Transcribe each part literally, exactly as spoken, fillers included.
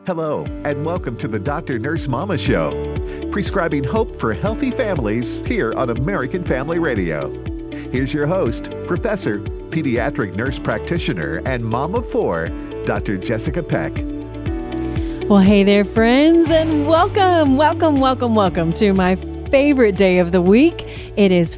Hello, and welcome to the Doctor Nurse Mama Show, prescribing hope for healthy families here on American Family Radio. Here's your host, Professor, Pediatric Nurse Practitioner, and Mom of Four, Doctor Jessica Peck. Well, hey there, friends, and welcome, welcome, welcome, welcome to my favorite day of the week. It is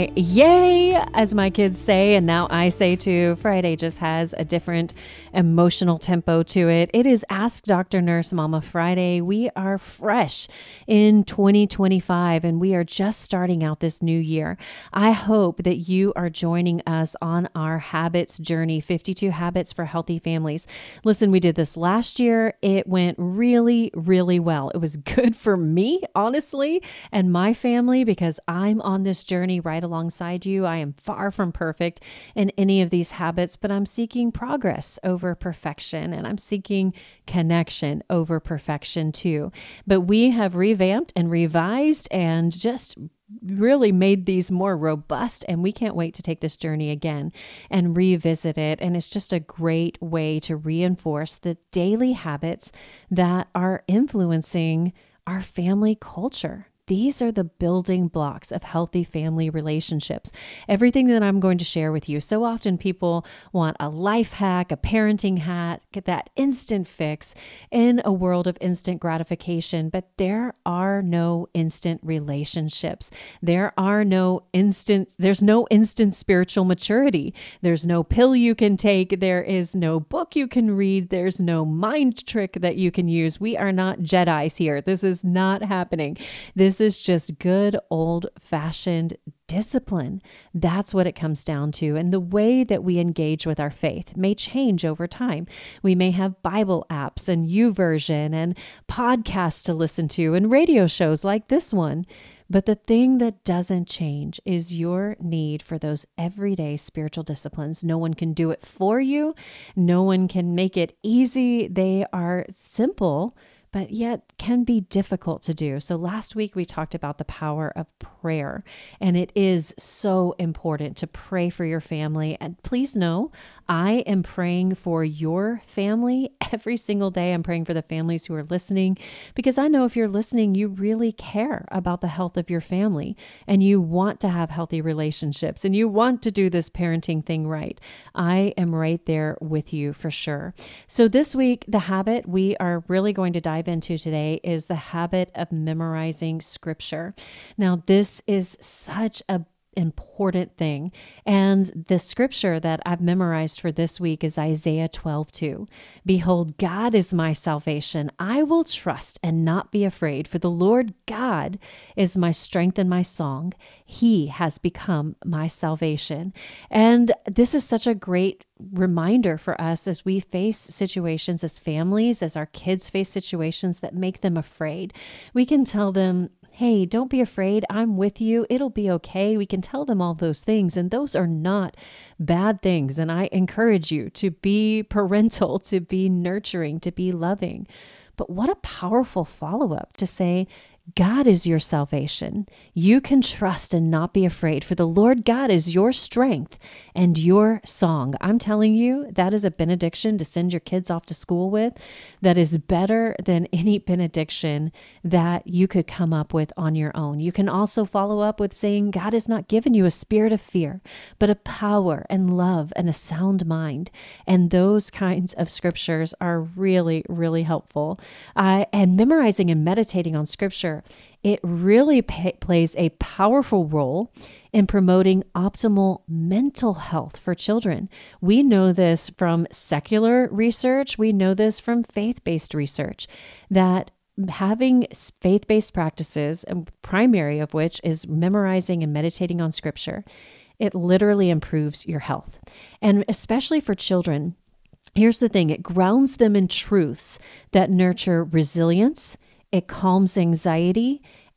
Friday, as my kids say, and now I say too. Friday just has a different emotional tempo to it. It is Ask Doctor Nurse Mama Friday. We are fresh in twenty twenty-five, and we are just starting out this new year. I hope that you are joining us on our habits journey, fifty-two Habits for Healthy Families. Listen, we did this last year. It went really, really well. It was good for me, honestly, and my family, because I'm on this journey right alongside you. I am far from perfect in any of these habits, but I'm seeking progress over perfection, and I'm seeking connection over perfection too. But we have revamped and revised and just really made these more robust, and we can't wait to take this journey again and revisit it. And it's just a great way to reinforce the daily habits that are influencing our family culture. These are the building blocks of healthy family relationships. Everything that I'm going to share with you. So often people want a life hack, a parenting hack, get that instant fix in a world of instant gratification. But there are no instant relationships. There are no instant, there's no instant spiritual maturity. There's no pill you can take. There is no book you can read. There's no mind trick that you can use. We are not Jedis here. This is not happening. This This is just good old-fashioned discipline. That's what it comes down to. And the way that we engage with our faith may change over time. We may have Bible apps and YouVersion and podcasts to listen to and radio shows like this one. But the thing that doesn't change is your need for those everyday spiritual disciplines. No one can do it for you. No one can make it easy. They are simple, but yet can be difficult to do. So last week we talked about the power of prayer, and it is so important to pray for your family. And please know, I am praying for your family every single day. I'm praying for the families who are listening, because I know if you're listening, you really care about the health of your family, and you want to have healthy relationships, and you want to do this parenting thing right. I am right there with you for sure. So this week, the habit we are really going to dive into today is the habit of memorizing scripture. Now, this is such a important thing. And the scripture that I've memorized for this week is Isaiah twelve two. Behold, God is my salvation. I will trust and not be afraid, for the Lord God is my strength and my song. He has become my salvation. And this is such a great reminder for us as we face situations as families, as our kids face situations that make them afraid. We can tell them, hey, don't be afraid. I'm with you. It'll be okay. We can tell them all those things, and those are not bad things. And I encourage you to be parental, to be nurturing, to be loving. But what a powerful follow-up to say, God is your salvation. You can trust and not be afraid, for the Lord God is your strength and your song. I'm telling you, that is a benediction to send your kids off to school with. That is better than any benediction that you could come up with on your own. You can also follow up with saying, God has not given you a spirit of fear, but a power and love and a sound mind. And those kinds of scriptures are really, really helpful. Uh, and memorizing and meditating on scripture, it really pay, plays a powerful role in promoting optimal mental health for children. We know this from secular research. We know this from faith-based research, that having faith-based practices, primary of which is memorizing and meditating on scripture, it literally improves your health. And especially for children, here's the thing, it grounds them in truths that nurture resilience, it calms anxiety,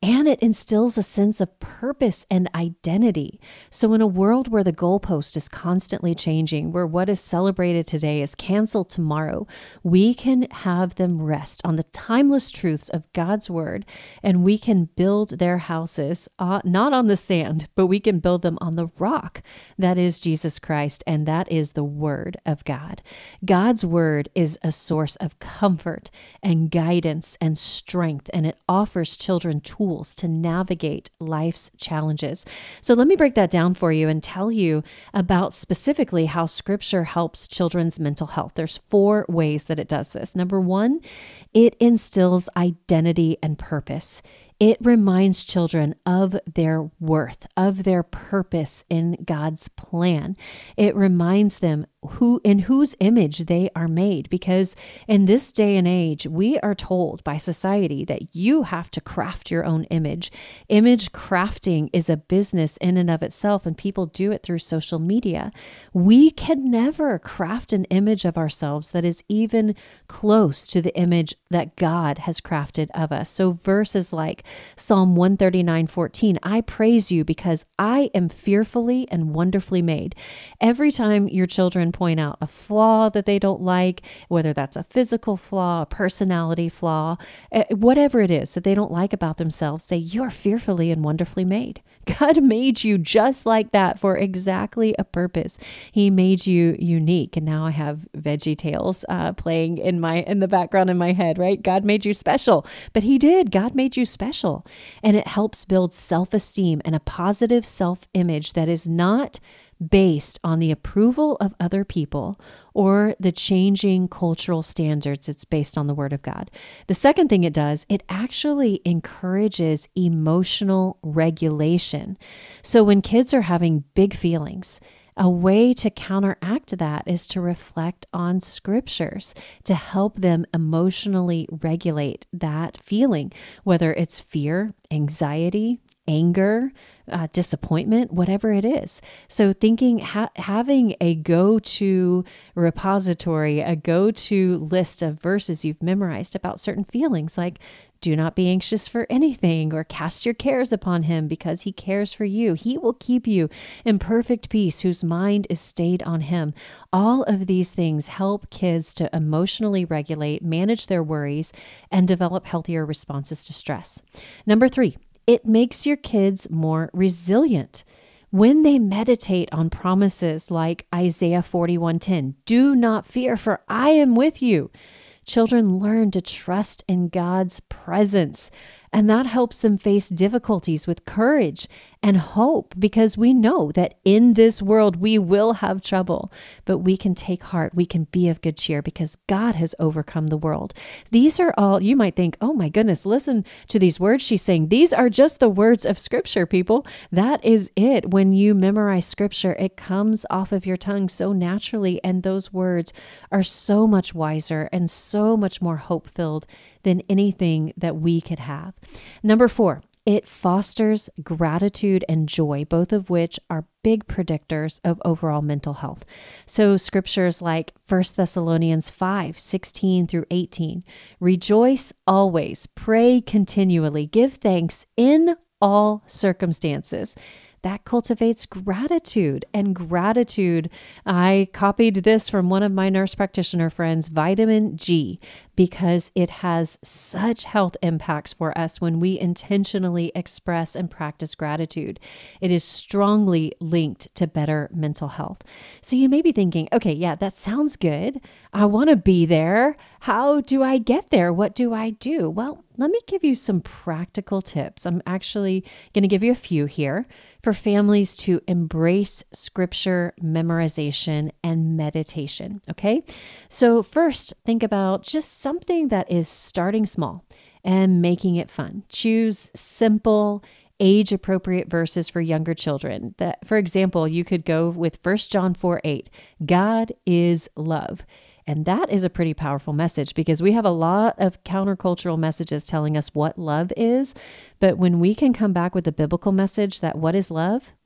and it instills a sense of purpose and identity. So in a world where the goalpost is constantly changing, where what is celebrated today is canceled tomorrow, we can have them rest on the timeless truths of God's word, and we can build their houses uh, not on the sand, but we can build them on the rock that is Jesus Christ, and that is the word of God. God's word is a source of comfort and guidance and strength, and it offers children tools to navigate life's challenges. So let me break that down for you and tell you about specifically how Scripture helps children's mental health. There's four ways that it does this. Number one, it instills identity and purpose. It reminds children of their worth, of their purpose in God's plan. It reminds them who in whose image they are made, because in this day and age, we are told by society that you have to craft your own image. Image crafting is a business in and of itself, and people do it through social media. We can never craft an image of ourselves that is even close to the image that God has crafted of us. So verses like Psalm one thirty-nine fourteen, I praise you because I am fearfully and wonderfully made. Every time your children point out a flaw that they don't like, whether that's a physical flaw, a personality flaw, whatever it is that they don't like about themselves, say, you're fearfully and wonderfully made. God made you just like that for exactly a purpose. He made you unique. And now I have Veggie Tales uh, playing in my in the background in my head, right? God made you special, but he did. God made you special. And it helps build self-esteem and a positive self-image that is not based on the approval of other people or the changing cultural standards. It's based on the Word of God. The second thing it does, it actually encourages emotional regulation. So when kids are having big feelings, a way to counteract that is to reflect on scriptures to help them emotionally regulate that feeling, whether it's fear, anxiety, anger, uh, disappointment, whatever it is. So thinking, ha- having a go-to repository, a go-to list of verses you've memorized about certain feelings, like do not be anxious for anything, or cast your cares upon him because he cares for you. He will keep you in perfect peace whose mind is stayed on him. All of these things help kids to emotionally regulate, manage their worries, and develop healthier responses to stress. Number three, it makes your kids more resilient. When they meditate on promises like Isaiah forty-one ten, do not fear, for I am with you. Children learn to trust in God's presence, and that helps them face difficulties with courage and hope, because we know that in this world we will have trouble, but we can take heart. We can be of good cheer because God has overcome the world. These are all, you might think, oh my goodness, listen to these words she's saying. These are just the words of Scripture, people. That is it. When you memorize Scripture, it comes off of your tongue so naturally, and those words are so much wiser and so much more hope-filled than anything that we could have. Number four, it fosters gratitude and joy, both of which are big predictors of overall mental health. So scriptures like First Thessalonians five, sixteen through eighteen, rejoice always, pray continually, give thanks in all circumstances. That cultivates gratitude. And gratitude, I copied this from one of my nurse practitioner friends, vitamin G, because it has such health impacts for us when we intentionally express and practice gratitude. It is strongly linked to better mental health. So you may be thinking, okay, yeah, that sounds good. I want to be there. How do I get there? What do I do? Well, let me give you some practical tips. I'm actually going to give you a few here for families to embrace scripture memorization and meditation. Okay. So first, think about just something that is starting small and making it fun. Choose simple, age-appropriate verses for younger children. That, for example, you could go with First John four eight, God is love. And that is a pretty powerful message, because we have a lot of countercultural messages telling us what love is. But when we can come back with the biblical message that what is love? Well,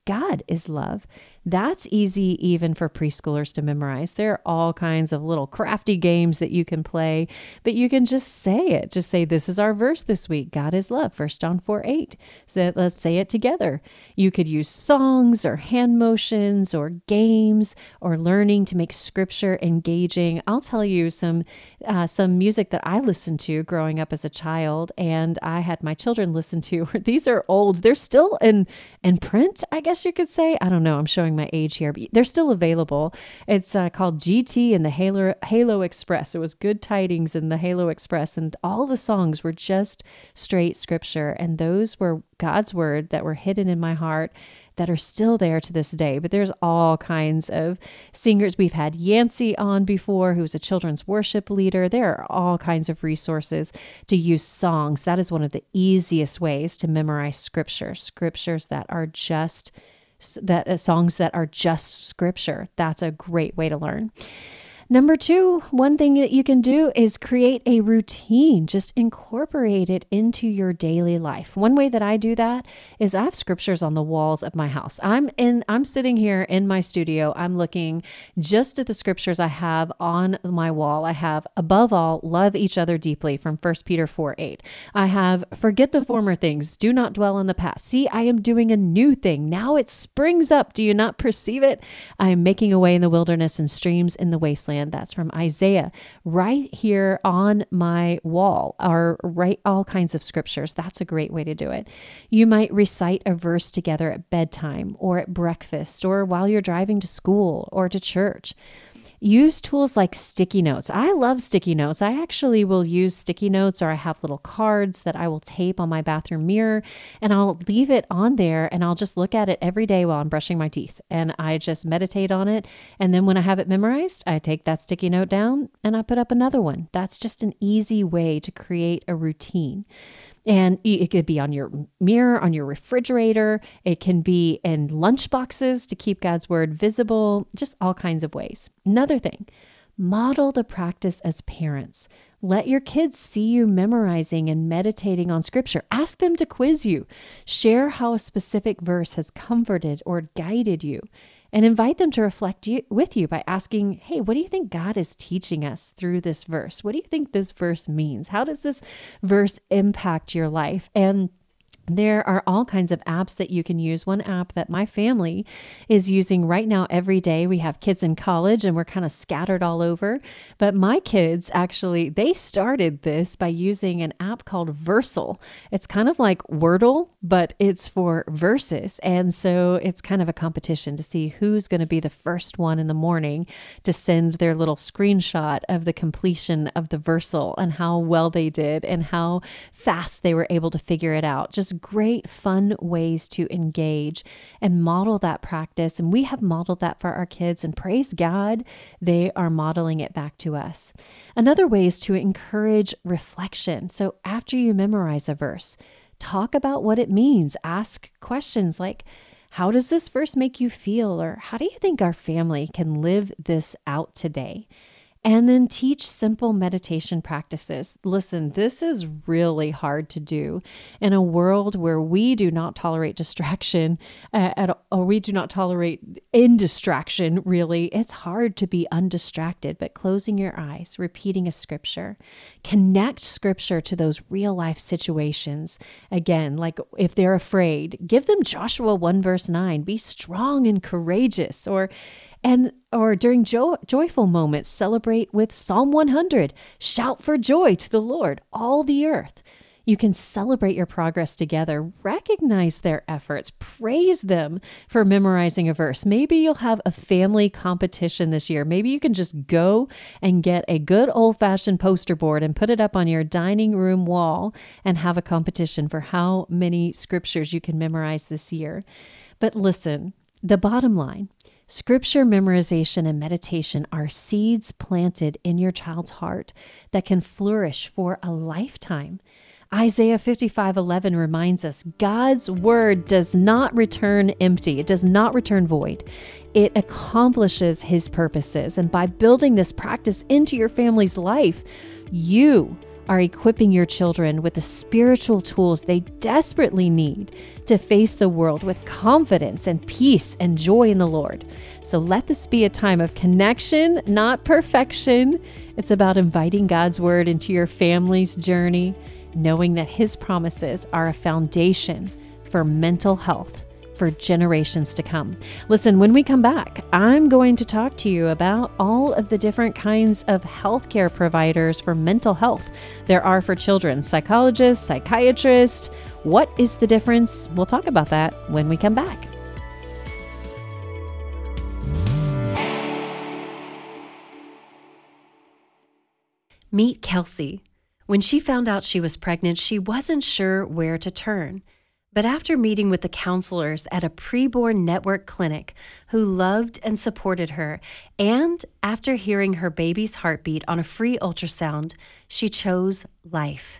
God is love. That's easy even for preschoolers to memorize. There are all kinds of little crafty games that you can play, but you can just say it. Just say, this is our verse this week. God is love, First John four eight. So let's say it together. You could use songs or hand motions or games or learning to make scripture engaging. I'll tell you some uh, some music that I listened to growing up as a child, and I had my children listen to. These are old. They're still in, in print, I guess you could say. I don't know. I'm showing my age here, but they're still available. It's uh, called G T and the Halo, Halo Express. It was Good Tidings and the Halo Express, and all the songs were just straight scripture, and those were God's word that were hidden in my heart that are still there to this day. But there's all kinds of singers. We've had Yancey on before, who's a children's worship leader. There are all kinds of resources to use songs. That is one of the easiest ways to memorize scripture, scriptures that are just that uh, songs that are just scripture. That's a great way to learn. Number two, one thing that you can do is create a routine. Just incorporate it into your daily life. One way that I do that is I have scriptures on the walls of my house. I'm in, I'm sitting here in my studio. I'm looking just at the scriptures I have on my wall. I have, above all, love each other deeply from First Peter four eight. I have, forget the former things. Do not dwell on the past. See, I am doing a new thing. Now it springs up. Do you not perceive it? I am making a way in the wilderness and streams in the wasteland. That's from Isaiah. Right here on my wall are right all kinds of scriptures. That's a great way to do it. You might recite a verse together at bedtime or at breakfast or while you're driving to school or to church. Use tools like sticky notes. I love sticky notes. I actually will use sticky notes, or I have little cards that I will tape on my bathroom mirror, and I'll leave it on there, and I'll just look at it every day while I'm brushing my teeth, and I just meditate on it. And then when I have it memorized, I take that sticky note down and I put up another one. That's just an easy way to create a routine. And it could be on your mirror, on your refrigerator. It can be in lunch boxes to keep God's word visible, just all kinds of ways. Another thing, model the practice as parents. Let your kids see you memorizing and meditating on scripture. Ask them to quiz you. Share how a specific verse has comforted or guided you. And invite them to reflect you, with you by asking, hey, what do you think God is teaching us through this verse? What do you think this verse means? How does this verse impact your life? And there are all kinds of apps that you can use. One app that my family is using right now every day. We have kids in college and we're kind of scattered all over. But my kids actually, they started this by using an app called Versal. It's kind of like Wordle, but it's for verses. And so it's kind of a competition to see who's going to be the first one in the morning to send their little screenshot of the completion of the Versal and how well they did and how fast they were able to figure it out. Just great fun ways to engage and model that practice. And we have modeled that for our kids, and praise God, they are modeling it back to us. Another way is to encourage reflection. So after you memorize a verse, talk about what it means. Ask questions like, how does this verse make you feel? Or how do you think our family can live this out today? And then teach simple meditation practices. Listen, this is really hard to do in a world where we do not tolerate distraction, uh, at, or we do not tolerate indistraction, really. It's hard to be undistracted, but closing your eyes, repeating a scripture, connect scripture to those real life situations. Again, like if they're afraid, give them Joshua one verse nine, be strong and courageous, or And or during jo- joyful moments, celebrate with Psalm one hundred. Shout for joy to the Lord, all the earth. You can celebrate your progress together, recognize their efforts, praise them for memorizing a verse. Maybe you'll have a family competition this year. Maybe you can just go and get a good old-fashioned poster board and put it up on your dining room wall and have a competition for how many scriptures you can memorize this year. But listen, the bottom line, scripture memorization and meditation are seeds planted in your child's heart that can flourish for a lifetime. Isaiah fifty-five eleven reminds us God's word does not return empty. It does not return void. It accomplishes his purposes. And by building this practice into your family's life, you are equipping your children with the spiritual tools they desperately need to face the world with confidence and peace and joy in the Lord. So let this be a time of connection, not perfection. It's about inviting God's word into your family's journey, knowing that His promises are a foundation for mental health for generations to come. Listen, when we come back, I'm going to talk to you about all of the different kinds of healthcare providers for mental health there are for children, psychologists, psychiatrists. What is the difference? We'll talk about that when we come back. Meet Kelsey. When she found out she was pregnant, she wasn't sure where to turn. But after meeting with the counselors at a preborn network clinic who loved and supported her, and after hearing her baby's heartbeat on a free ultrasound, she chose life.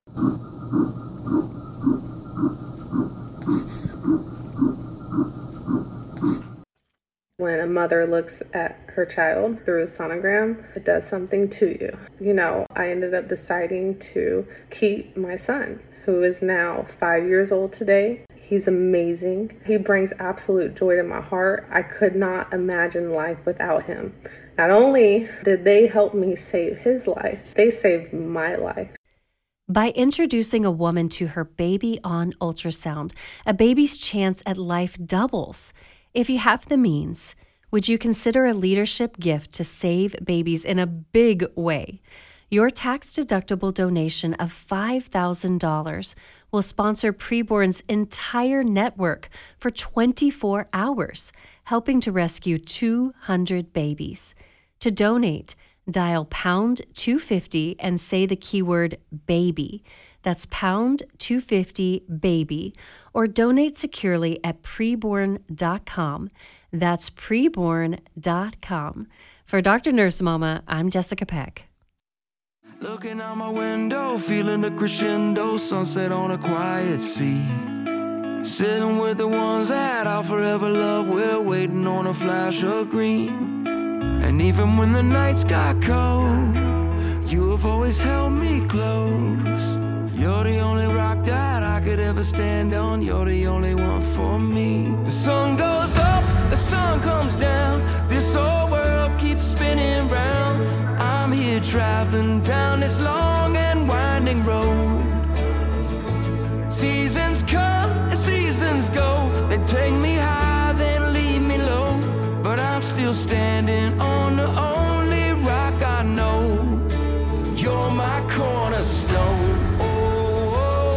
When a mother looks at her child through a sonogram, it does something to you. You know, I ended up deciding to keep my son, who is now five years old today. He's amazing. He brings absolute joy to my heart. I could not imagine life without him. Not only did they help me save his life, they saved my life. By introducing a woman to her baby on ultrasound, a baby's chance at life doubles. If you have the means, would you consider a leadership gift to save babies in a big way? Your tax-deductible donation of five thousand dollars will sponsor Preborn's entire network for twenty-four hours, helping to rescue two hundred babies. To donate, dial pound two fifty and say the keyword baby. That's pound two fifty baby, or donate securely at preborn dot com. That's preborn dot com. For Doctor Nurse Mama, I'm Jessica Peck. Looking out my window, feeling the crescendo, sunset on a quiet sea. Sitting with the ones that I'll forever love, we're waiting on a flash of green. And even when the nights got cold, you have always held me close. You're the only rock that I could ever stand on, you're the only one for me. The sun goes up, the sun comes down, this whole world keeps spinning round. I'm here traveling down this long and winding road. Seasons come and seasons go, they take me high, then leave me low. But I'm still standing on the only rock I know. You're my cornerstone. Oh,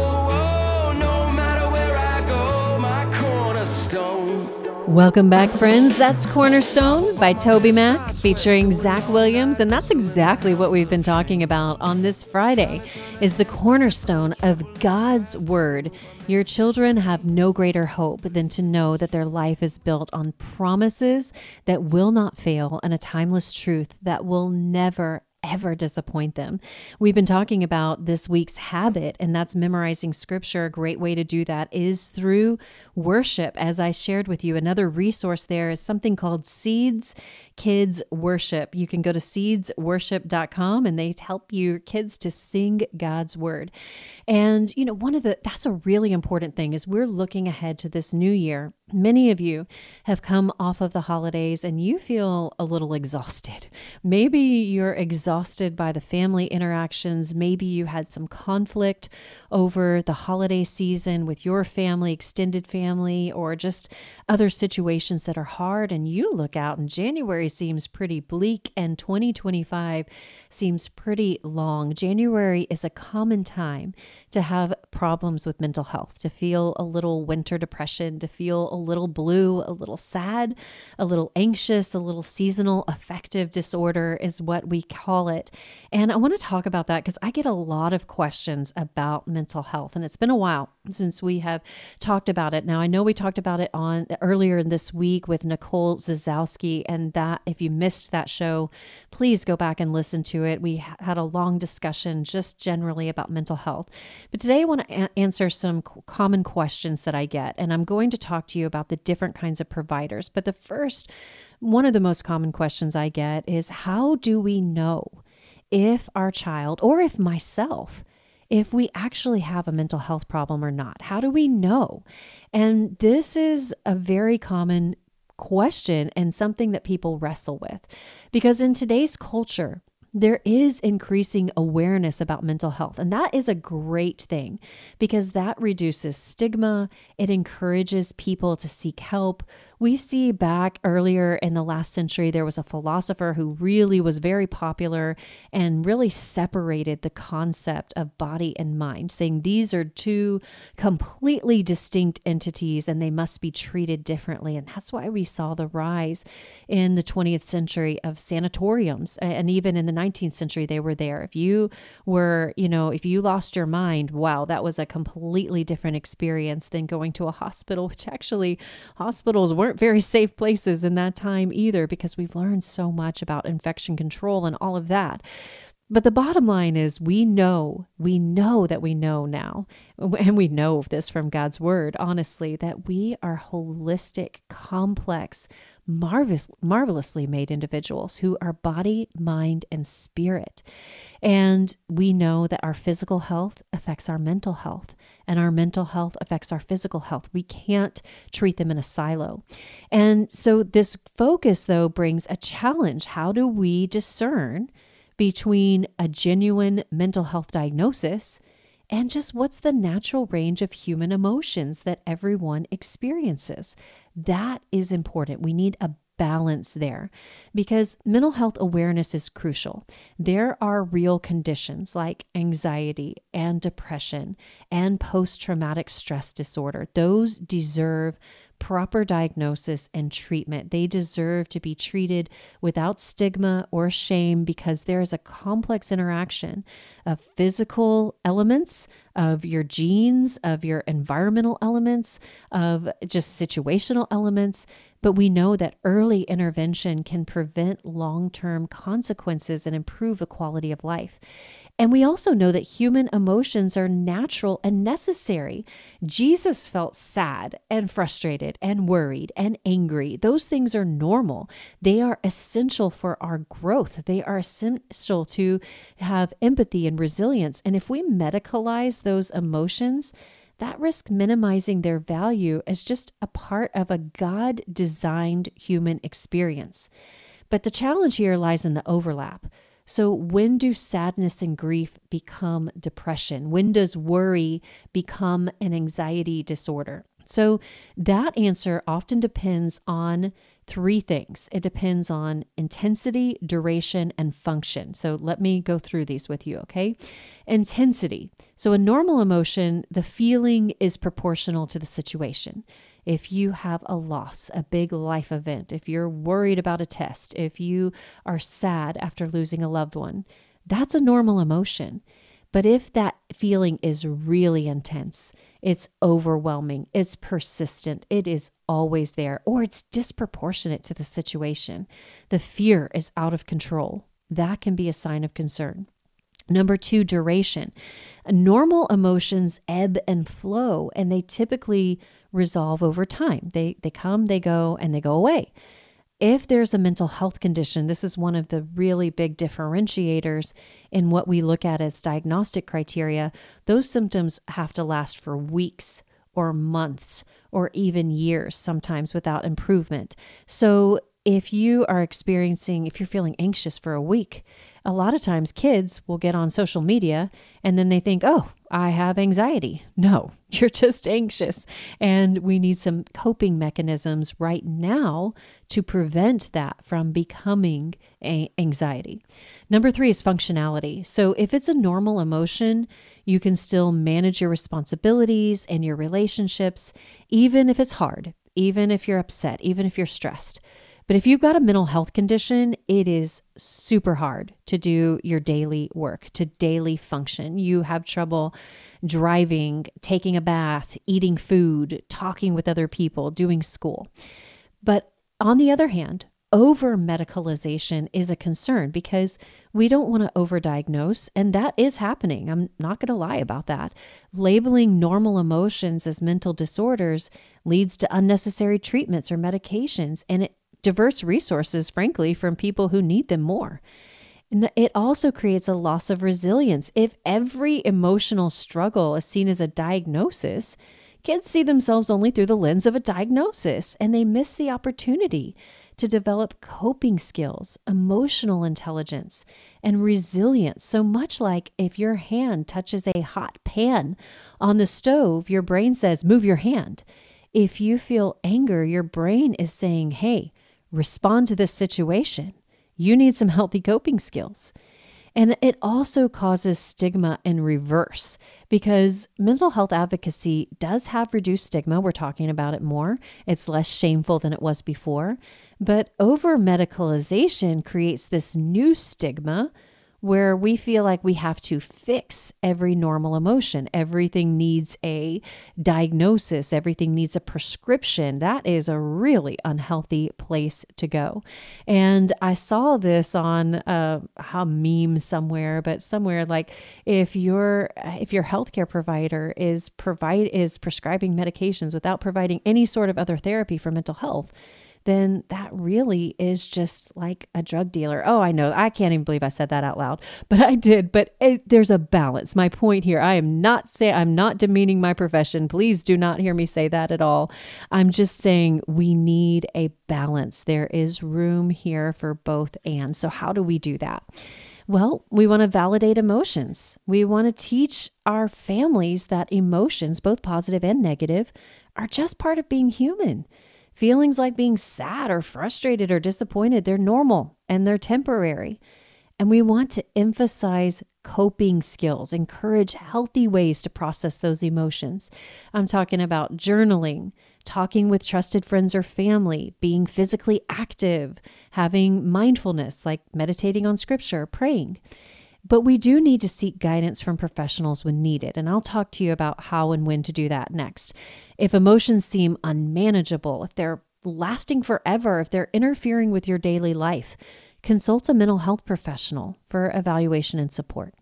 oh, oh, no matter where I go, my cornerstone. Welcome back, friends. That's Cornerstone by Toby Mac featuring Zach Williams. And that's exactly what we've been talking about on this Friday, is the cornerstone of God's Word. Your children have no greater hope than to know that their life is built on promises that will not fail and a timeless truth that will never, ever disappoint them. We've been talking about this week's habit, and that's memorizing scripture. A great way to do that is through worship. As I shared with you, another resource there is something called Seeds Kids Worship. You can go to seeds worship dot com and they help your kids to sing God's word. And, you know, one of the, that's a really important thing is we're looking ahead to this new year. Many of you have come off of the holidays and you feel a little exhausted. Maybe you're exhausted by the family interactions. Maybe you had some conflict over the holiday season with your family, extended family, or just other situations that are hard. And you look out and January seems pretty bleak and twenty twenty-five seems pretty long. January is a common time to have problems with mental health, to feel a little winter depression, to feel a little blue, a little sad, a little anxious, a little seasonal affective disorder is what we call it. And I want to talk about that because I get a lot of questions about mental health, and it's been a while since we have talked about it. Now, I know we talked about it on earlier in this week with Nicole Zazowski, and that if you missed that show, please go back and listen to it. We had a long discussion just generally about mental health. But today I want to a- answer some c- common questions that I get, and I'm going to talk to you about the different kinds of providers. But the first, one of the most common questions I get is, how do we know if our child, or if myself, if we actually have a mental health problem or not. How do we know? And this is a very common question and something that people wrestle with, because in today's culture, there is increasing awareness about mental health. And that is a great thing because that reduces stigma. It encourages people to seek help. We see back earlier in the last century, there was a philosopher who really was very popular and really separated the concept of body and mind, saying these are two completely distinct entities and they must be treated differently. And that's why we saw the rise in the twentieth century of sanatoriums. And even in the nineteenth century, they were there. If you were, you know, if you lost your mind, wow, that was a completely different experience than going to a hospital, which actually hospitals weren't very safe places in that time either, because we've learned so much about infection control and all of that. But the bottom line is we know, we know that we know now, and we know this from God's word, honestly, that we are holistic, complex, marvelous, marvelously made individuals who are body, mind, and spirit. And we know that our physical health affects our mental health, and our mental health affects our physical health. We can't treat them in a silo. And so this focus, though, brings a challenge. How do we discern between a genuine mental health diagnosis and just what's the natural range of human emotions that everyone experiences? That is important. We need a balance there because mental health awareness is crucial. There are real conditions like anxiety and depression and post-traumatic stress disorder. Those deserve proper diagnosis and treatment. They deserve to be treated without stigma or shame because there is a complex interaction of physical elements, of your genes, of your environmental elements, of just situational elements. But we know that early intervention can prevent long-term consequences and improve the quality of life. And we also know that human emotions are natural and necessary. Jesus felt sad and frustrated and worried and angry. Those things are normal. They are essential for our growth. They are essential to have empathy and resilience. And if we medicalize those emotions, that risks minimizing their value as just a part of a God-designed human experience. But the challenge here lies in the overlap. So when do sadness and grief become depression? When does worry become an anxiety disorder? So that answer often depends on three things. It depends on intensity, duration, and function. So let me go through these with you, okay? Intensity. So a normal emotion, the feeling is proportional to the situation. If you have a loss, a big life event, if you're worried about a test, if you are sad after losing a loved one, that's a normal emotion. But if that feeling is really intense, it's overwhelming, it's persistent, it is always there, or it's disproportionate to the situation, the fear is out of control, that can be a sign of concern. Number two, duration. Normal emotions ebb and flow, and they typically resolve over time. They they come, they go, and they go away. If there's a mental health condition, this is one of the really big differentiators in what we look at as diagnostic criteria. Those symptoms have to last for weeks or months or even years, sometimes without improvement. So if you are experiencing, if you're feeling anxious for a week, a lot of times kids will get on social media and then they think, oh, I have anxiety. No, you're just anxious. And we need some coping mechanisms right now to prevent that from becoming a- anxiety. Number three is functionality. So if it's a normal emotion, you can still manage your responsibilities and your relationships, even if it's hard, even if you're upset, even if you're stressed. But if you've got a mental health condition, it is super hard to do your daily work, to daily function. You have trouble driving, taking a bath, eating food, talking with other people, doing school. But on the other hand, over-medicalization is a concern because we don't want to overdiagnose, and that is happening. I'm not going to lie about that. Labeling normal emotions as mental disorders leads to unnecessary treatments or medications, and it diverts resources, frankly, from people who need them more. And it also creates a loss of resilience. If every emotional struggle is seen as a diagnosis, kids see themselves only through the lens of a diagnosis, and they miss the opportunity to develop coping skills, emotional intelligence, and resilience. So much like if your hand touches a hot pan on the stove, your brain says, move your hand. If you feel anger, your brain is saying, hey, respond to this situation. You need some healthy coping skills. And it also causes stigma in reverse because mental health advocacy does have reduced stigma. We're talking about it more. It's less shameful than it was before. But over medicalization creates this new stigma where we feel like we have to fix every normal emotion. Everything needs a diagnosis. Everything needs a prescription. That is a really unhealthy place to go. And I saw this on uh, a meme somewhere, but somewhere like if your if your healthcare provider is provide is prescribing medications without providing any sort of other therapy for mental health, then that really is just like a drug dealer. Oh, I know. I can't even believe I said that out loud, but I did. But it, there's a balance. My point here, I am not saying, I'm not demeaning my profession. Please do not hear me say that at all. I'm just saying we need a balance. There is room here for both and. So how do we do that? Well, we want to validate emotions. We want to teach our families that emotions, both positive and negative, are just part of being human. Feelings like being sad or frustrated or disappointed, they're normal and they're temporary. And we want to emphasize coping skills, encourage healthy ways to process those emotions. I'm talking about journaling, talking with trusted friends or family, being physically active, having mindfulness, like meditating on scripture, praying. But we do need to seek guidance from professionals when needed. And I'll talk to you about how and when to do that next. If emotions seem unmanageable, if they're lasting forever, if they're interfering with your daily life, consult a mental health professional for evaluation and support.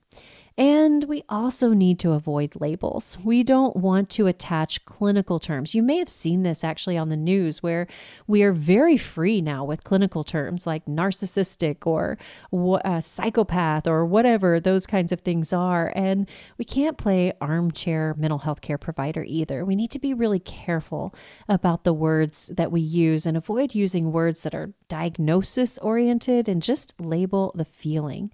And we also need to avoid labels. We don't want to attach clinical terms. You may have seen this actually on the news where we are very free now with clinical terms like narcissistic or uh, psychopath or whatever those kinds of things are. And we can't play armchair mental health care provider either. We need to be really careful about the words that we use and avoid using words that are diagnosis oriented and just label the feeling.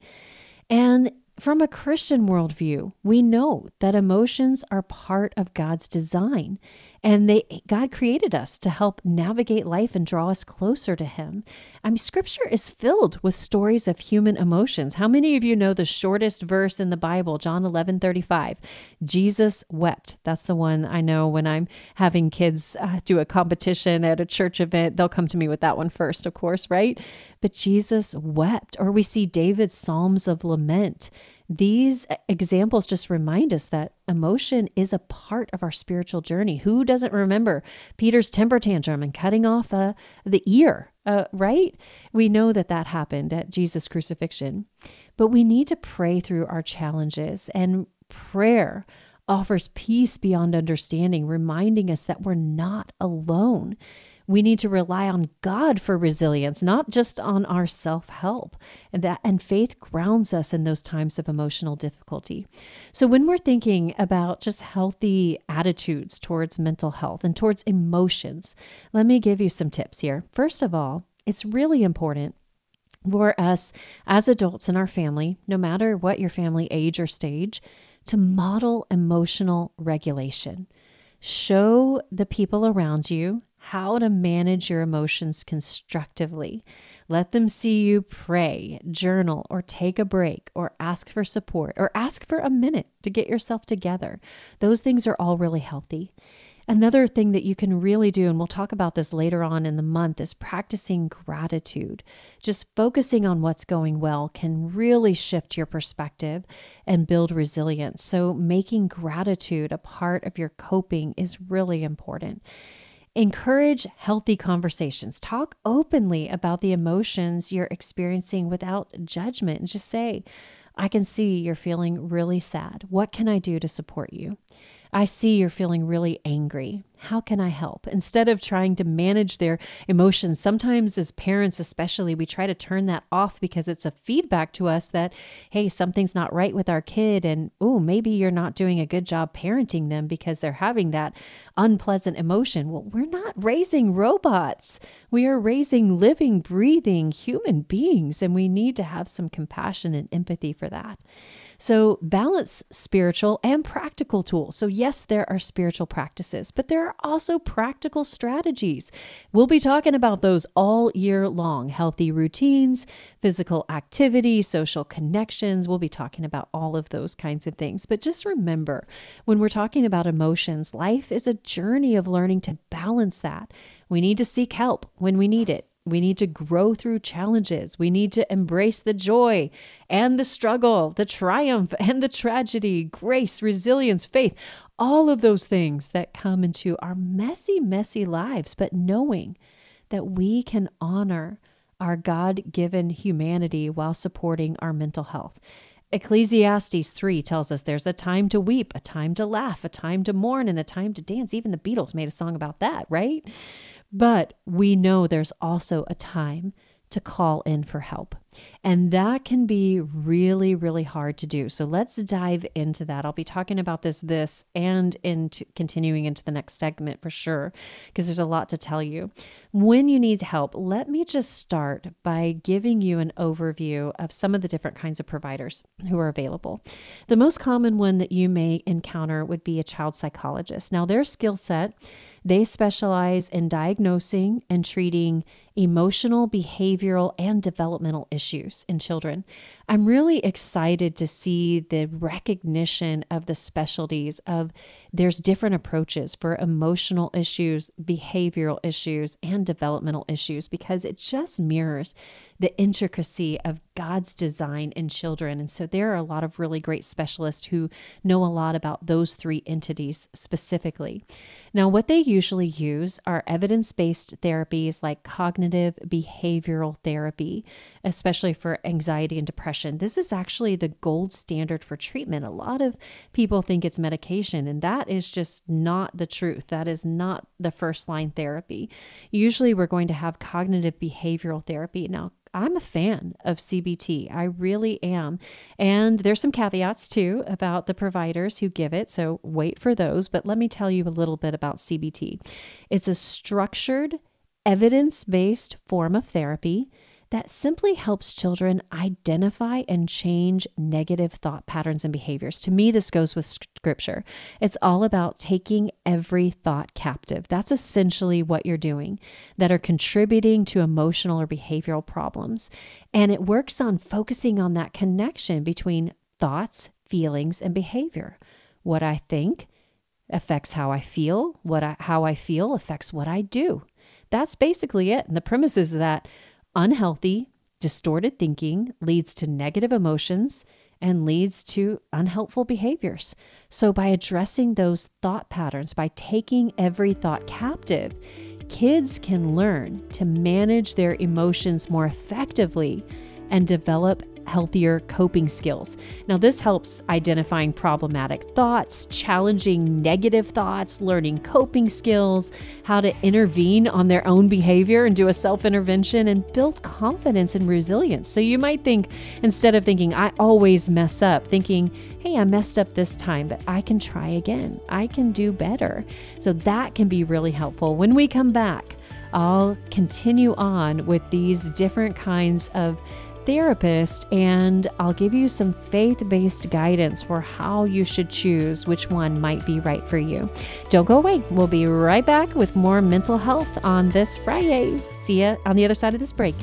And from a Christian worldview, we know that emotions are part of God's design, and they God created us to help navigate life and draw us closer to Him. I mean, Scripture is filled with stories of human emotions. How many of you know the shortest verse in the Bible, John eleven thirty-five? Jesus wept. That's the one I know when I'm having kids uh, do a competition at a church event. They'll come to me with that one first, of course, right? But Jesus wept. Or we see David's Psalms of Lament. These examples just remind us that emotion is a part of our spiritual journey. Who doesn't remember Peter's temper tantrum and cutting off the, the ear, uh, right? We know that that happened at Jesus' crucifixion. But we need to pray through our challenges, and prayer offers peace beyond understanding, reminding us that we're not alone. We need to rely on God for resilience, not just on our self-help. And that and faith grounds us in those times of emotional difficulty. So when we're thinking about just healthy attitudes towards mental health and towards emotions, let me give you some tips here. First of all, it's really important for us as adults in our family, no matter what your family age or stage, to model emotional regulation. Show the people around you how to manage your emotions constructively. Let them see you pray, journal, or take a break, or ask for support, or ask for a minute to get yourself together. Those things are all really healthy. Another thing that you can really do, and we'll talk about this later on in the month, is practicing gratitude. Just focusing on what's going well can really shift your perspective and build resilience. So making gratitude a part of your coping is really important. Encourage healthy conversations. Talk openly about the emotions you're experiencing without judgment. And just say, I can see you're feeling really sad. What can I do to support you? I see you're feeling really angry. How can I help? Instead of trying to manage their emotions, sometimes as parents especially, we try to turn that off because it's a feedback to us that, hey, something's not right with our kid. And, oh, maybe you're not doing a good job parenting them because they're having that unpleasant emotion. Well, we're not raising robots. We are raising living, breathing human beings, and we need to have some compassion and empathy for that. So balance spiritual and practical tools. So yes, there are spiritual practices, but there are also practical strategies. We'll be talking about those all year long. Healthy routines, physical activity, social connections. We'll be talking about all of those kinds of things. But just remember, when we're talking about emotions, life is a journey of learning to balance that. We need to seek help when we need it. We need to grow through challenges. We need to embrace the joy and the struggle, the triumph and the tragedy, grace, resilience, faith, all of those things that come into our messy, messy lives, but knowing that we can honor our God-given humanity while supporting our mental health. Ecclesiastes three tells us there's a time to weep, a time to laugh, a time to mourn, and a time to dance. Even the Beatles made a song about that, right? But we know there's also a time to call in for help. And that can be really, really hard to do. So let's dive into that. I'll be talking about this, this, and into continuing into the next segment for sure, because there's a lot to tell you. When you need help, let me just start by giving you an overview of some of the different kinds of providers who are available. The most common one that you may encounter would be a child psychologist. Now, their skill set, they specialize in diagnosing and treating emotional, behavioral, and developmental issues in children. I'm really excited to see the recognition of the specialties of there's different approaches for emotional issues, behavioral issues, and developmental issues, because it just mirrors the intricacy of God's design in children. And so there are a lot of really great specialists who know a lot about those three entities specifically. Now, what they usually use are evidence-based therapies like cognitive behavioral therapy, especially for anxiety and depression. This is actually the gold standard for treatment. A lot of people think it's medication, and that is just not the truth. That is not the first line therapy. Usually we're going to have cognitive behavioral therapy. Now, I'm a fan of C B T. I really am. And there's some caveats too about the providers who give it. So wait for those. But let me tell you a little bit about C B T. It's a structured, evidence-based form of therapy that simply helps children identify and change negative thought patterns and behaviors. To me, this goes with scripture. It's all about taking every thought captive. That's essentially what you're doing, that are contributing to emotional or behavioral problems. And it works on focusing on that connection between thoughts, feelings, and behavior. What I think affects how I feel. What I, how I feel affects what I do. That's basically it. And the premise is that unhealthy, distorted thinking leads to negative emotions and leads to unhelpful behaviors. So by addressing those thought patterns, by taking every thought captive, kids can learn to manage their emotions more effectively and develop healthier coping skills. Now, this helps identifying problematic thoughts, challenging negative thoughts, learning coping skills, how to intervene on their own behavior and do a self-intervention, and build confidence and resilience. So you might think, instead of thinking, I always mess up, thinking, hey, I messed up this time, but I can try again. I can do better. So that can be really helpful. When we come back, I'll continue on with these different kinds of therapist, and I'll give you some faith-based guidance for how you should choose which one might be right for you. Don't go away. We'll be right back with more mental health on this Friday. See ya on the other side of this break.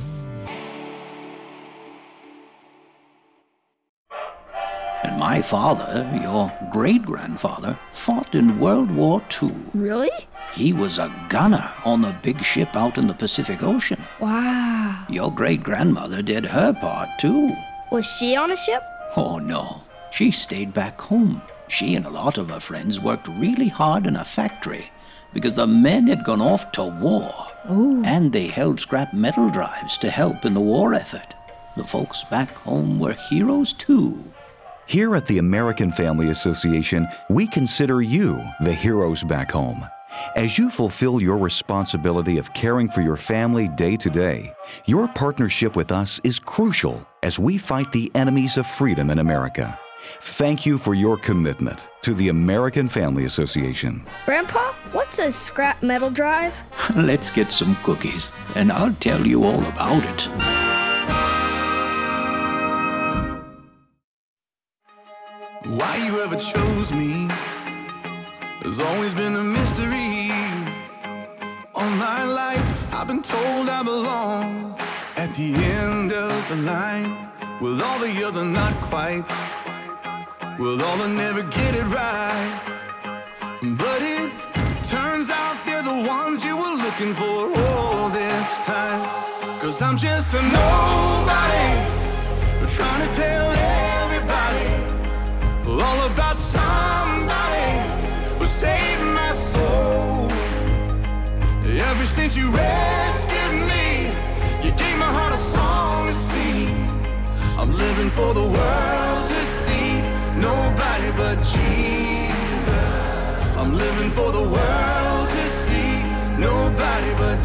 And my father, your great-grandfather, fought in World War Two. Really? He was a gunner on the big ship out in the Pacific Ocean. Wow. Your great-grandmother did her part, too. Was she on a ship? Oh, no. She stayed back home. She and a lot of her friends worked really hard in a factory because the men had gone off to war. Ooh. And they held scrap metal drives to help in the war effort. The folks back home were heroes, too. Here at the American Family Association, we consider you the heroes back home. As you fulfill your responsibility of caring for your family day to day, your partnership with us is crucial as we fight the enemies of freedom in America. Thank you for your commitment to the American Family Association. Grandpa, what's a scrap metal drive? Let's get some cookies, and I'll tell you all about it. Why you ever chose me has always been a mystery. All my life I've been told I belong at the end of the line, with all the other not quite, with all the never get it right. But it turns out they're the ones you were looking for all this time. Cause I'm just a nobody, trying to tell everybody all about somebody who saved my soul. Ever since you rescued me, you gave my heart a song to sing. I'm living for the world to see, nobody but Jesus. I'm living for the world to see, nobody but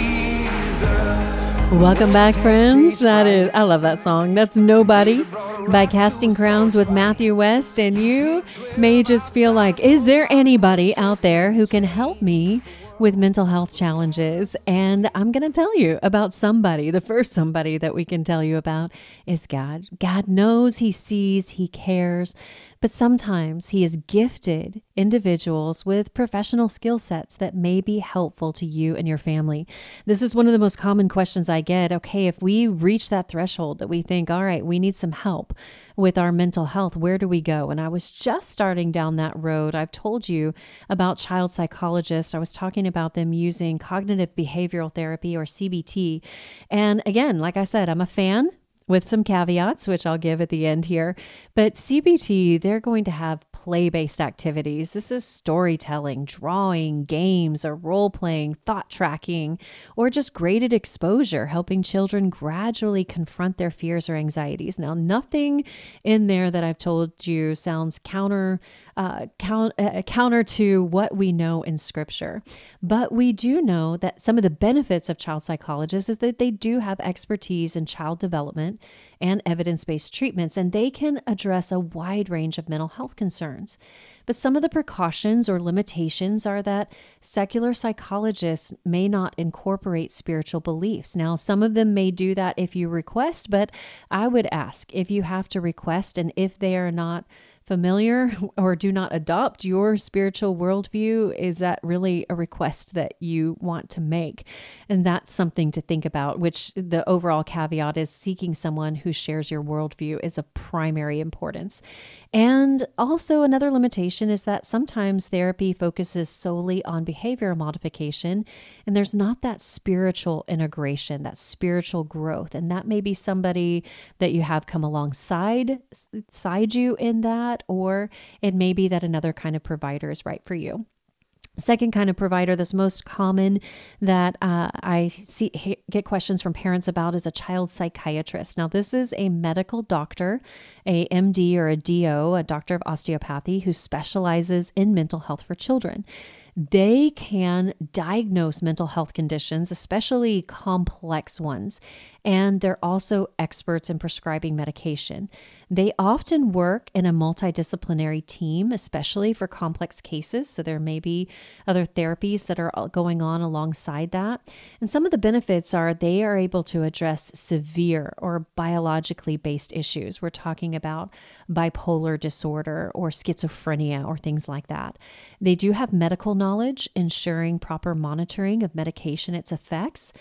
Jesus. Welcome back, friends. That is, I love that song. That's Nobody by Casting Crowns with Matthew West. And you may just feel like, is there anybody out there who can help me with mental health challenges? And I'm going to tell you about somebody. The first somebody that we can tell you about is God. God knows, He sees, He cares, but sometimes He has gifted individuals with professional skill sets that may be helpful to you and your family. This is one of the most common questions I get. Okay, if we reach that threshold that we think, all right, we need some help with our mental health, where do we go? And I was just starting down that road. I've told you about child psychologists. I was talking about them using cognitive behavioral therapy, or C B T. And again, like I said, I'm a fan, with some caveats, which I'll give at the end here. But C B T, they're going to have play-based activities. This is storytelling, drawing, games, or role-playing, thought tracking, or just graded exposure, helping children gradually confront their fears or anxieties. Now, nothing in there that I've told you sounds counter uh, count, uh, counter to what we know in Scripture. But we do know that some of the benefits of child psychologists is that they do have expertise in child development and evidence-based treatments, and they can address a wide range of mental health concerns. But some of the precautions or limitations are that secular psychologists may not incorporate spiritual beliefs. Now, some of them may do that if you request, but I would ask if you have to request, and if they are not familiar or do not adopt your spiritual worldview, is that really a request that you want to make? And that's something to think about, which the overall caveat is seeking someone who shares your worldview is of primary importance. And also another limitation is that sometimes therapy focuses solely on behavior modification, and there's not that spiritual integration, that spiritual growth. And that may be somebody that you have come alongside side you in that, or it may be that another kind of provider is right for you. Second kind of provider that's most common that uh, I see get questions from parents about is a child psychiatrist. Now, this is a medical doctor, a M D or a D O, a doctor of osteopathy, who specializes in mental health for children. They can diagnose mental health conditions, especially complex ones, and they're also experts in prescribing medication. They often work in a multidisciplinary team, especially for complex cases, so there may be other therapies that are going on alongside that. And some of the benefits are they are able to address severe or biologically based issues. We're talking about bipolar disorder or schizophrenia or things like that. They do have medical knowledge, ensuring proper monitoring of medication, its effects.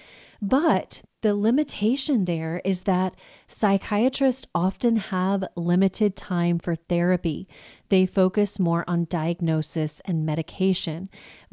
But the limitation there is that psychiatrists often have limited time for therapy. They focus more on diagnosis and medication.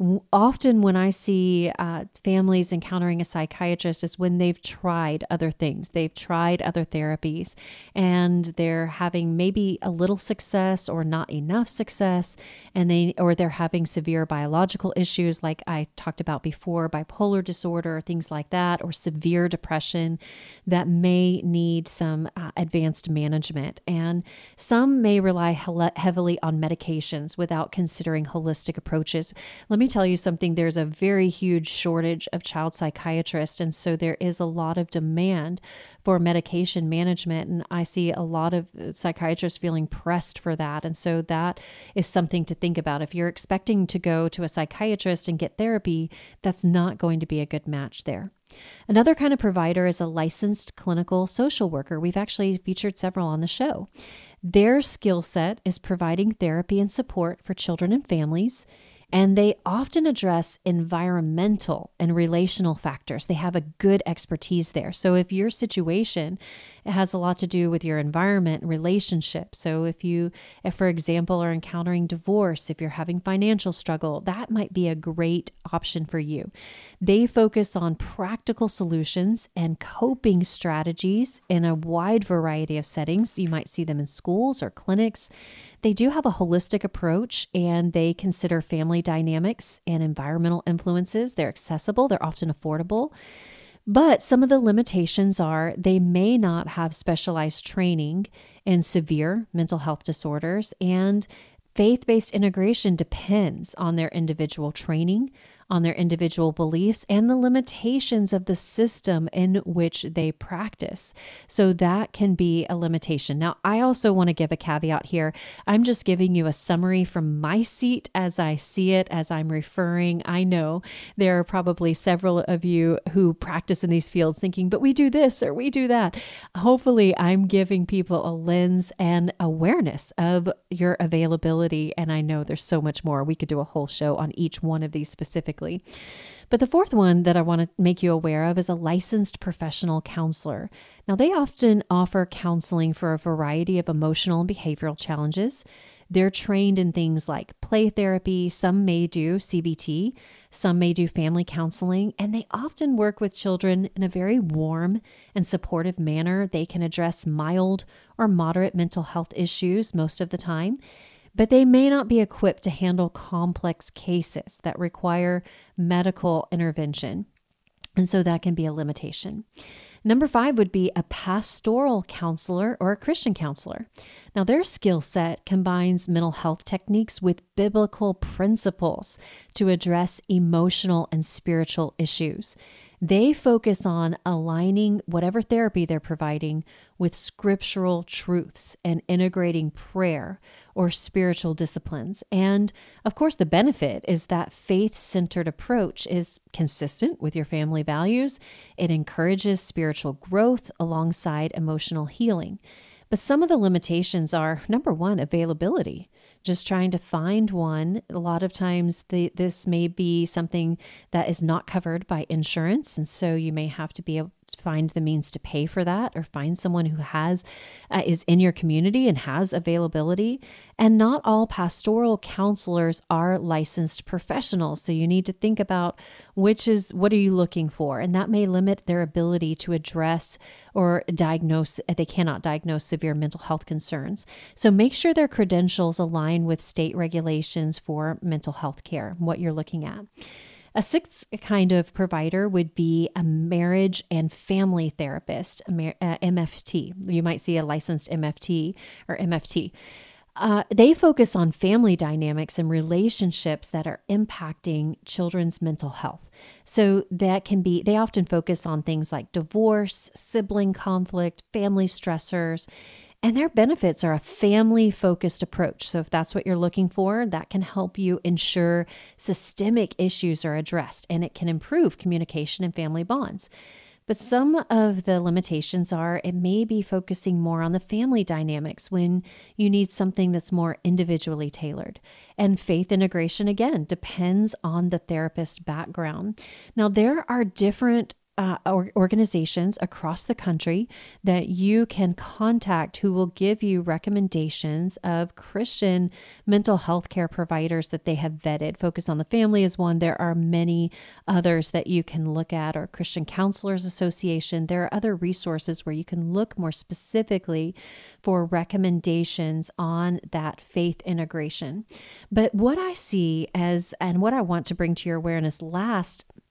Often when I see uh, families encountering a psychiatrist is when they've tried other things. They've tried other therapies and they're having maybe a little success or not enough success, and they or they're having severe biological issues like I talked about before, bipolar disorder, things like that, or severe depression. depression that may need some uh, advanced management. And some may rely he- heavily on medications without considering holistic approaches. Let me tell you something, there's a very huge shortage of child psychiatrists. And so there is a lot of demand for medication management. And I see a lot of psychiatrists feeling pressed for that. And so that is something to think about. If you're expecting to go to a psychiatrist and get therapy, that's not going to be a good match there. Another kind of provider is a licensed clinical social worker. We've actually featured several on the show. Their skill set is providing therapy and support for children and families, and they often address environmental and relational factors. They have a good expertise there. So if your situation it has a lot to do with your environment and relationships, so if you, if, for example, are encountering divorce, if you're having financial struggle, that might be a great option for you. They focus on practical solutions and coping strategies in a wide variety of settings. You might see them in schools or clinics. They do have a holistic approach, and they consider family dynamics and environmental influences. They're accessible, they're often affordable. But some of the limitations are they may not have specialized training in severe mental health disorders, and faith-based integration depends on their individual training, on their individual beliefs, and the limitations of the system in which they practice. So that can be a limitation. Now, I also want to give a caveat here. I'm just giving you a summary from my seat as I see it, as I'm referring. I know there are probably several of you who practice in these fields thinking, but we do this or we do that. Hopefully, I'm giving people a lens and awareness of your availability. And I know there's so much more. We could do a whole show on each one of these specifically. But the fourth one that I want to make you aware of is a licensed professional counselor. Now, they often offer counseling for a variety of emotional and behavioral challenges. They're trained in things like play therapy. Some may do C B T. Some may do family counseling. And they often work with children in a very warm and supportive manner. They can address mild or moderate mental health issues most of the time, but they may not be equipped to handle complex cases that require medical intervention. And so that can be a limitation. Number five would be a pastoral counselor or a Christian counselor. Now, their skill set combines mental health techniques with biblical principles to address emotional and spiritual issues. They focus on aligning whatever therapy they're providing with scriptural truths and integrating prayer or spiritual disciplines. And of course, the benefit is that faith-centered approach is consistent with your family values. It encourages spiritual growth alongside emotional healing. But some of the limitations are, number one, availability. Just trying to find one. A lot of times the, this may be something that is not covered by insurance. And so you may have to be able to find the means to pay for that, or find someone who has uh, is in your community and has availability. And not all pastoral counselors are licensed professionals. So you need to think about which is, what are you looking for? And that may limit their ability to address or diagnose, they cannot diagnose severe mental health concerns. So make sure their credentials align with state regulations for mental health care, what you're looking at. A sixth kind of provider would be a marriage and family therapist, a uh, M F T. You might see a licensed M F T or M F T. Uh, they focus on family dynamics and relationships that are impacting children's mental health. So that can be, they often focus on things like divorce, sibling conflict, family stressors, and their benefits are a family-focused approach. So if that's what you're looking for, that can help you ensure systemic issues are addressed, and it can improve communication and family bonds. But some of the limitations are it may be focusing more on the family dynamics when you need something that's more individually tailored. And faith integration, again, depends on the therapist's background. Now, there are different Uh, organizations across the country that you can contact who will give you recommendations of Christian mental health care providers that they have vetted. Focus on the Family is one. There are many others that you can look at, or Christian Counselors Association. There are other resources where you can look more specifically for recommendations on that faith integration. But what I see as, and what I want to bring to your awareness last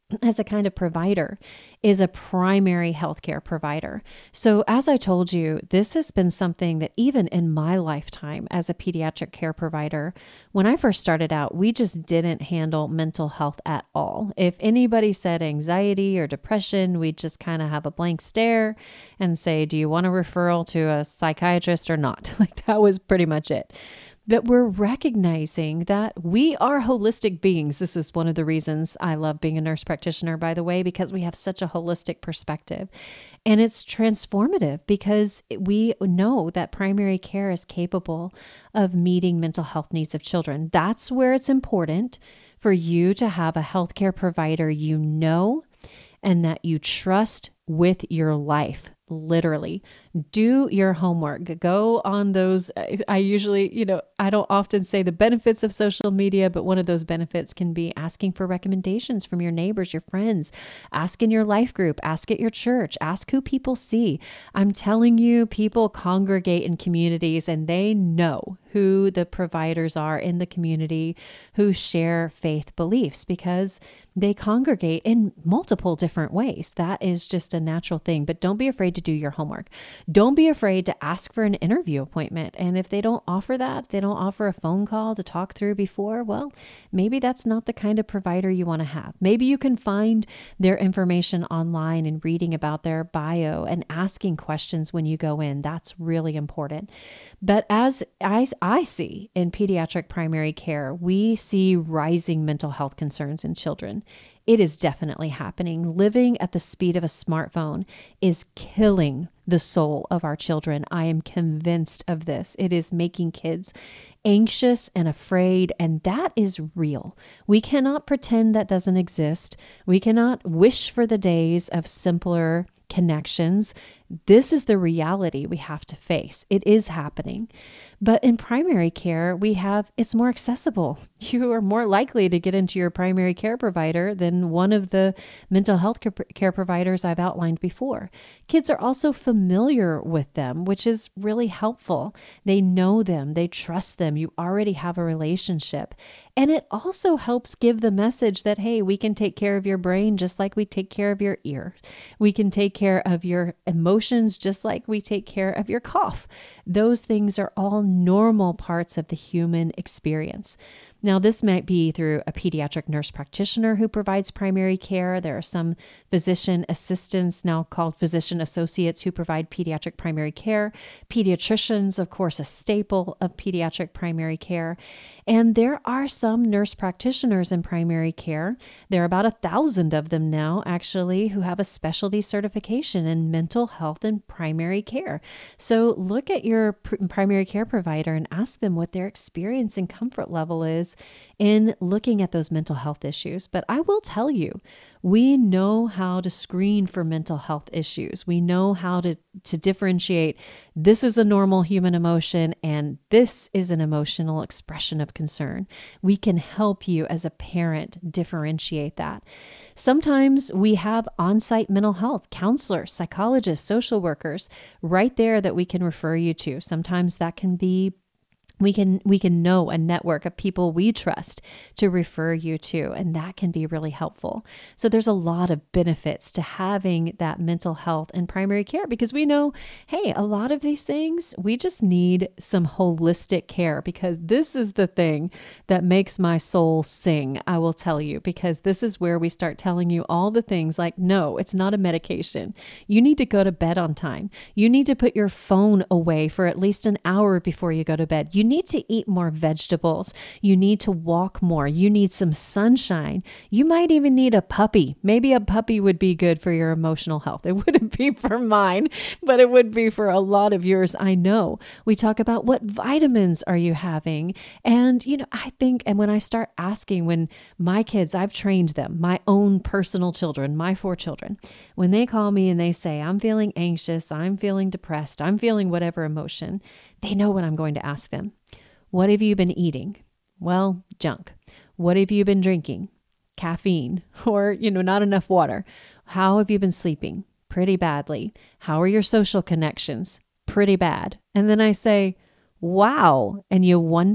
as a kind of provider is a primary healthcare provider. So as I told you, this has been something that even in my lifetime as a pediatric care provider, when I first started out, we just didn't handle mental health at all. If anybody said anxiety or depression, we'd just kind of have a blank stare and say, do you want a referral to a psychiatrist or not? Like that was pretty much it. But we're recognizing that we are holistic beings. This is one of the reasons I love being a nurse practitioner, by the way, because we have such a holistic perspective. And it's transformative because we know that primary care is capable of meeting mental health needs of children. That's where it's important for you to have a healthcare provider you know and that you trust with your life. Literally, do your homework. Go on those. I usually, you know, I don't often say the benefits of social media, but one of those benefits can be asking for recommendations from your neighbors, your friends, ask in your life group, ask at your church, ask who people see. I'm telling you, people congregate in communities and they know who the providers are in the community who share faith beliefs because they congregate in multiple different ways. That is just a natural thing, but don't be afraid to do your homework. Don't be afraid to ask for an interview appointment. And if they don't offer that, they don't offer a phone call to talk through before, well, maybe that's not the kind of provider you want to have. Maybe you can find their information online and reading about their bio and asking questions when you go in. That's really important. But as I, I see in pediatric primary care, we see rising mental health concerns in children. It is definitely happening. Living at the speed of a smartphone is killing the soul of our children. I am convinced of this. It is making kids anxious and afraid, and that is real. We cannot pretend that doesn't exist. We cannot wish for the days of simpler connections. This is the reality we have to face. It is happening. But in primary care, we have, it's more accessible. You are more likely to get into your primary care provider than one of the mental health care providers I've outlined before. Kids are also familiar with them, which is really helpful. They know them, they trust them. You already have a relationship. And it also helps give the message that, hey, we can take care of your brain just like we take care of your ear. We can take care of your emotions just like we take care of your cough. Those things are all normal parts of the human experience. Now, this might be through a pediatric nurse practitioner who provides primary care. There are some physician assistants, now called physician associates, who provide pediatric primary care. Pediatricians, of course, a staple of pediatric primary care. And there are some nurse practitioners in primary care. There are about a thousand of them now, actually, who have a specialty certification in mental health and primary care. So look at your pr- primary care provider and ask them what their experience and comfort level is in looking at those mental health issues. But I will tell you, we know how to screen for mental health issues. We know how to, to differentiate this is a normal human emotion and this is an emotional expression of concern. We can help you as a parent differentiate that. Sometimes we have on-site mental health counselors, psychologists, social workers right there that we can refer you to. Sometimes that can be We can we can know a network of people we trust to refer you to, and that can be really helpful. So there's a lot of benefits to having that mental health and primary care because we know, hey, a lot of these things, we just need some holistic care because this is the thing that makes my soul sing, I will tell you, because this is where we start telling you all the things like, no, it's not a medication. You need to go to bed on time. You need to put your phone away for at least an hour before you go to bed. You need to eat more vegetables. You need to walk more. You need some sunshine. You might even need a puppy. Maybe a puppy would be good for your emotional health. It wouldn't be for mine, but it would be for a lot of yours. I know. We talk about what vitamins are you having? And, you know, I think, and when I start asking, when my kids, I've trained them, my own personal children, my four children, when they call me and they say, I'm feeling anxious, I'm feeling depressed, I'm feeling whatever emotion, they know what I'm going to ask them. What have you been eating? Well, junk. What have you been drinking? Caffeine or, you know, not enough water. How have you been sleeping? Pretty badly. How are your social connections? Pretty bad. And then I say, wow. And you wonder?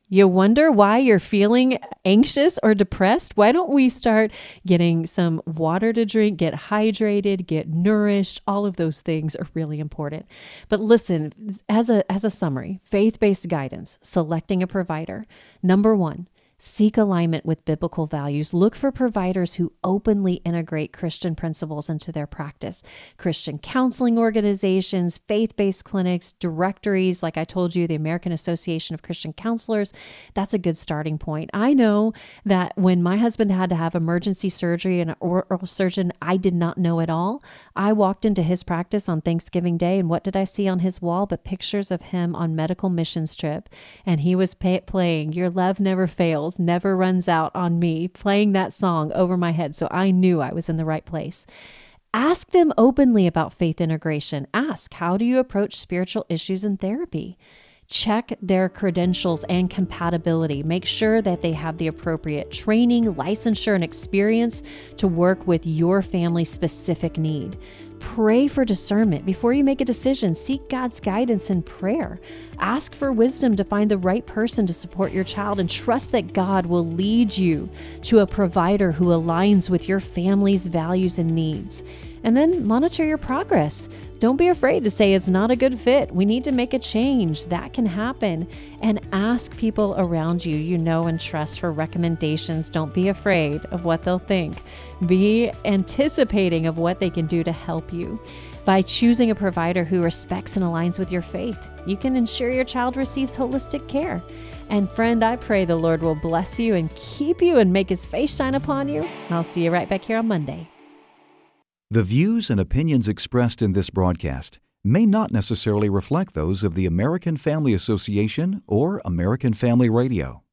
You wonder why you're feeling anxious or depressed? Why don't we start getting some water to drink, get hydrated, get nourished? All of those things are really important. But listen, as a as a summary, faith-based guidance, selecting a provider. Number one, seek alignment with biblical values. Look for providers who openly integrate Christian principles into their practice. Christian counseling organizations, faith-based clinics, directories, like I told you, the American Association of Christian Counselors, that's a good starting point. I know that when my husband had to have emergency surgery and an oral surgeon I did not know at all, I walked into his practice on Thanksgiving Day, and what did I see on his wall but pictures of him on medical missions trip? And he was pay- playing Your Love Never Fails, Never Runs Out on Me, playing that song over my head. So I knew I was in the right place. Ask them openly about faith integration. Ask, how do you approach spiritual issues in therapy? Check their credentials and compatibility. Make sure that they have the appropriate training, licensure, and experience to work with your family's specific need. Pray for discernment before you make a decision. Seek God's guidance in prayer. Ask for wisdom to find the right person to support your child, and trust that God will lead you to a provider who aligns with your family's values and needs. And then monitor your progress. Don't be afraid to say it's not a good fit. We need to make a change. That can happen. And ask people around you you know and trust for recommendations. Don't be afraid of what they'll think. Be anticipating of what they can do to help you. By choosing a provider who respects and aligns with your faith, you can ensure your child receives holistic care. And friend, I pray the Lord will bless you and keep you and make His face shine upon you. I'll see you right back here on Monday. The views and opinions expressed in this broadcast may not necessarily reflect those of the American Family Association or American Family Radio.